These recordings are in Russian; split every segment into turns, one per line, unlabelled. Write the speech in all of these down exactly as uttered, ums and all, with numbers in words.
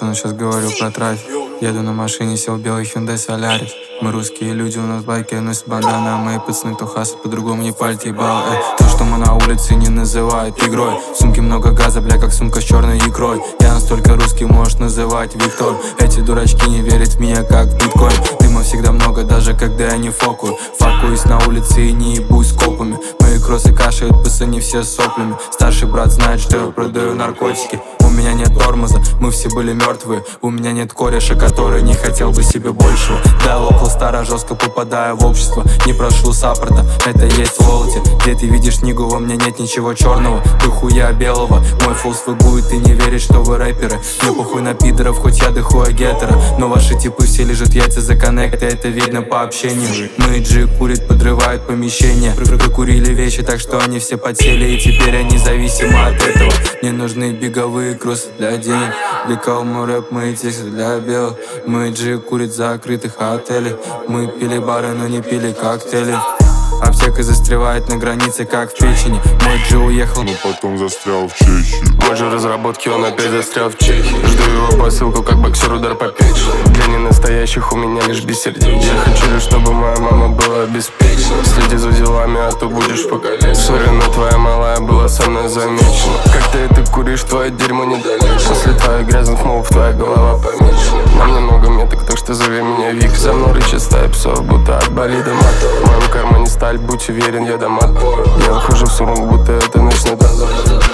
но сейчас говорю про трафик. Еду на машине, сел в белый Hyundai Solaris. Мы русские люди, у нас байки, носят банданы, а мои пацаны то хасят, по-другому не пальти ебал. Эй, то, что мы на улице, не называют игрой. В сумке много газа, бля, как сумка с черной икрой. Я настолько русский, можешь называть Виктор. Эти дурачки не верят в меня, как в биткоин. Дыма всегда много, даже когда я не фокую. Факуюсь на улице и не ебусь с копами. Мои кроссы кашляют, пацаны все с соплями. Старший брат знает, что я продаю наркотики. У меня нет тормоза, мы все были мертвые. У меня нет кореша, который не хотел бы себе большего. Да, около стара, жестко попадая в общество. Не прошу саппорта, это есть волоте. Где ты видишь книгу, во мне нет ничего черного. Ты хуя белого, мой фул свой будет. Ты не веришь, что вы рэперы. Мне похуй на пидоров, хоть я дыхуя гетера. Но ваши типы все лежат яйца за коннекты, это видно по общению. Мы джи курит, подрывают помещение. Прокурили вещи, так что они все подсели. И теперь они зависимы от этого. Мне нужны беговые кроссы для денег. Влекал мой рэп, мои тексты для белых. Мы джи курит в закрытых отелей. Мы пили бары, но не пили коктейли. Аптека застревает на границе, как в печени. Мой джи уехал,
но потом застрял в Чехии.
Мой же разработки, он опять застрял в Чехии. Жду его посылку, как боксер, удар по печени. Для ненастоящих у меня лишь бессердечие. Я хочу лишь, чтобы моя мама была обеспечена. Следи за делами, а то будешь покалечен. Сори, но твоя малая была со мной замечена. Как ты это куришь, твое дерьмо не долечь. После твоих грязных мов твоя голова помечена. На мне много меток, так что зови меня Вик. За мной рычит стая псов, будто от болида мотор. В моем кармане сталь, будь уверен, я дам отпор. Я ухожу в сумрак, будто это ночной дозор.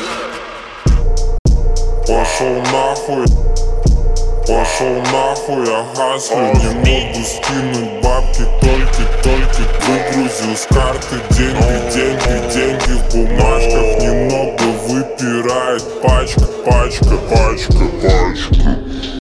Пошел нахуй, пошел нахуй, я хаслю. Не могу скинуть бабки, только-только выгрузил с карты деньги, деньги, деньги в бумажках. Немного выпирает пачка, пачка, пачка, пачка.